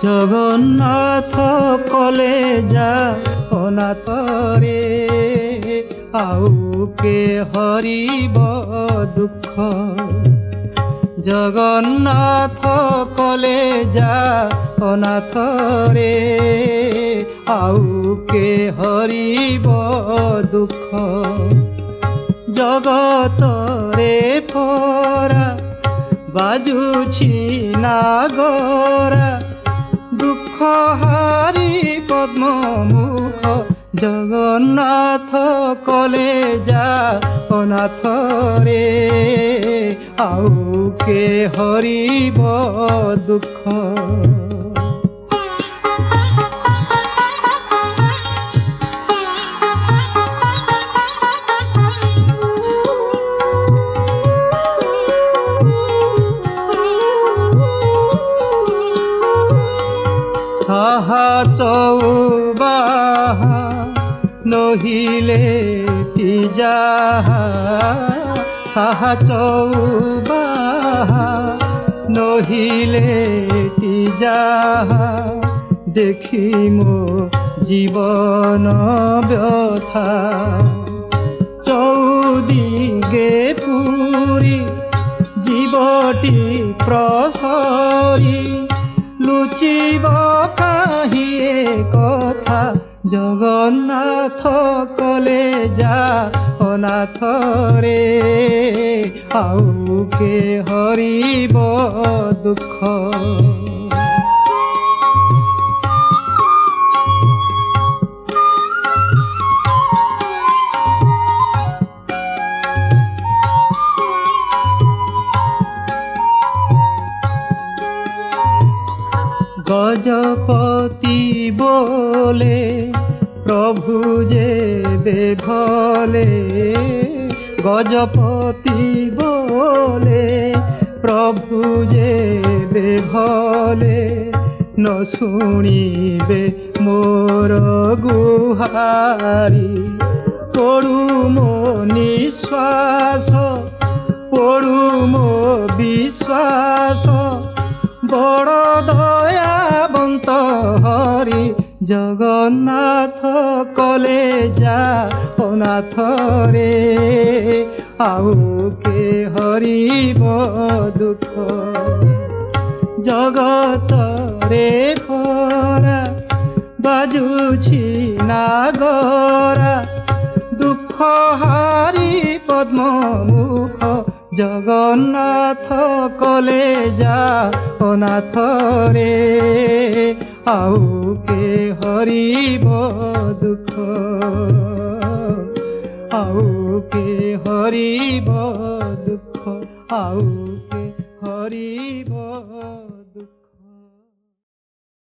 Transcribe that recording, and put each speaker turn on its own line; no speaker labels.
জগন্নাথ কলে যা অনাথ রে, আউ কে হরিব দুঃখ। জগন্নাথ কলে যা অনাথ রে, আউ কে হরিব দুঃখ। জগতরে পরা বাজুছি নাগরা, দুঃখ হারি পদ্মমুখ। জগন্নাথ কলে যা অনাথ রে, আউ কে হরিব দুঃখ। সাহা চৌবাহা নহিলে টি যাহা, সাহা চৌবাহা নহিলে টি যাহা। দেখি মো জীবন ব্যথা, চৌদিগে পুরী জীবটি প্রসরি। লুচিব কাহিয়ে কথা, জগন্নাথ কলে যা অনাথ রে, আউ কে হরিব দুঃখ। গজপতি বলে প্রভু যে বেভলে, গজপতি বলে প্রভু যে বেভলে। ন শুনিবে মোর গুহারি, পড়ু মো নিশ্বাস, পড়ু মো বিশ্বাস। বড় দয়াবন্ত হরি, জগন্নাথ কলে যা অনাথ রে, আউ কে হরিব দুঃখ। জগতরে পরা বাজুছি নাগরা, দুঃখ হারি পদ্মমুখ। জগন্নাথ কলে যা অনাথ রে, আউ কে হরিব দুঃখ। আউ কে হরিব দুঃখ, আউ কে হরিব